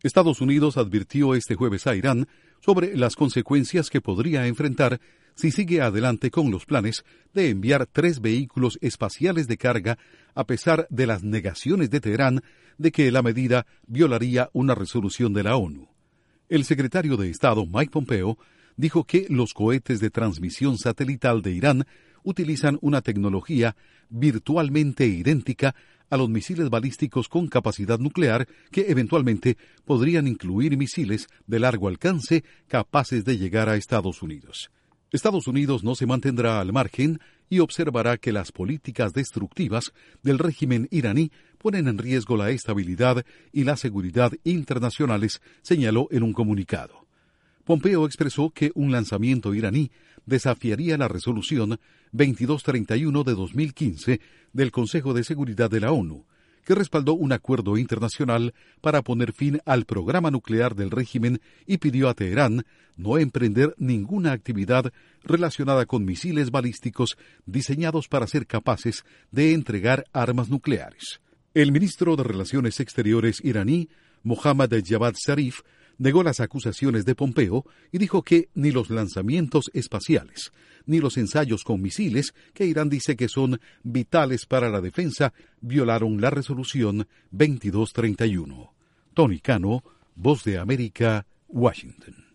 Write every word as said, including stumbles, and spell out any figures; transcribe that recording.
Estados Unidos advirtió este jueves a Irán sobre las consecuencias que podría enfrentar si sigue adelante con los planes de enviar tres vehículos espaciales de carga, a pesar de las negaciones de Teherán de que la medida violaría una resolución de la ONU. El secretario de Estado Mike Pompeo dijo que los cohetes de transmisión satelital de Irán utilizan una tecnología virtualmente idéntica a los misiles balísticos con capacidad nuclear que eventualmente podrían incluir misiles de largo alcance capaces de llegar a Estados Unidos. Estados Unidos no se mantendrá al margen y observará que las políticas destructivas del régimen iraní ponen en riesgo la estabilidad y la seguridad internacionales, señaló en un comunicado. Pompeo expresó que un lanzamiento iraní desafiaría la resolución veintidós treinta y uno de dos mil quince del Consejo de Seguridad de la ONU, que respaldó un acuerdo internacional para poner fin al programa nuclear del régimen y pidió a Teherán no emprender ninguna actividad relacionada con misiles balísticos diseñados para ser capaces de entregar armas nucleares. El ministro de Relaciones Exteriores iraní, Mohammad Javad Zarif, negó las acusaciones de Pompeo y dijo que ni los lanzamientos espaciales ni los ensayos con misiles, que Irán dice que son vitales para la defensa, violaron la resolución veintidós treinta y uno. Tony Cano, Voz de América, Washington.